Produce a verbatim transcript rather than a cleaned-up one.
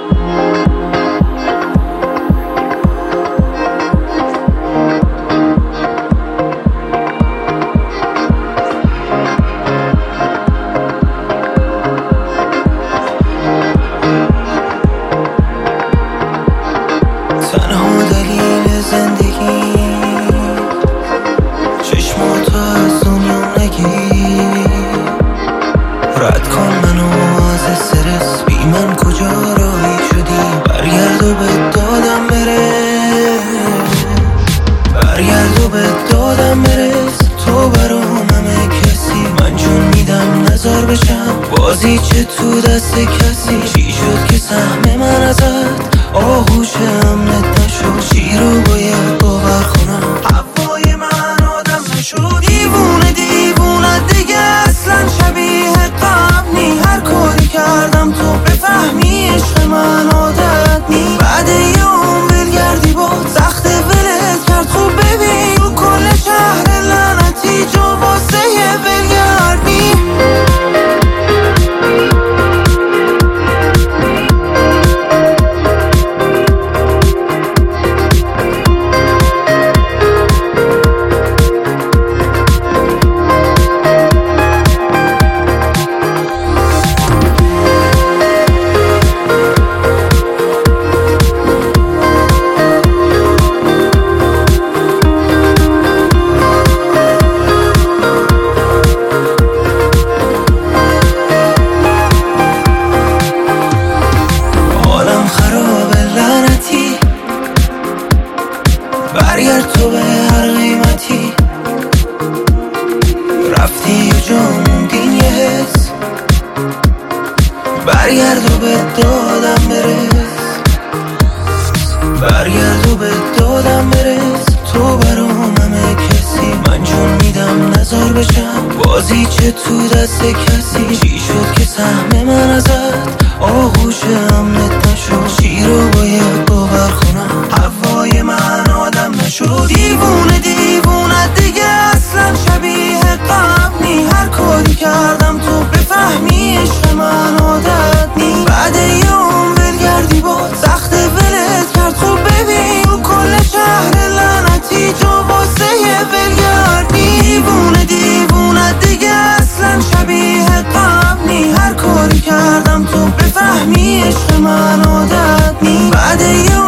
تنها دلیل زندگی چشماتو از دنیا نگیر، رد کن منو از استرس، بی من کجا راهی شدی؟ برگرد و به دادم برس، برگرد و به دادم برس. تو برام همه کسی، من جون میدم نزار بشم بازی چه تو دست کسی. چی شد که سهم من ازت آغوش امنت نشد؟ چی رو باید باور کنم؟ هوای من آدم نشد. دیوونه دیوونه دیگه اصلا شبیه قبل نی. هر کاری کردم تو بفهمی عشق من عادت نی. بعد یه عمر گردی با سخت ولت کرد. خوب ببین تو کل شهر لعنتی جا واسه ولگردی. برگرد تو به هر قیمتی، رفتی و جا موندین یه حس. برگرد و به دادم برس، برگرد و به دادم برس. تو برام همه کسی، من جون میدم نزار بشم بازی چه تو دست کسی. چی شد که سهم من ازت آغوش امنت نشد؟ چی رو باید باور کنم؟ هوای من آدم نشد. دیوونه دیوونه دیگه اصلا شبیه قبل نی. هر کاری کردم تو بفهمی عشق من عادت نی. بعد یه عمر گردی با سخت ولت کرد. خوب ببین تو کل شهر لعنتی جا واسه ولگردی. دیوونه دیوونه دیگه اصلا شبیه قبل نی. هر کاری کردم تو بفهمی عشق من عادت نی. بعد یه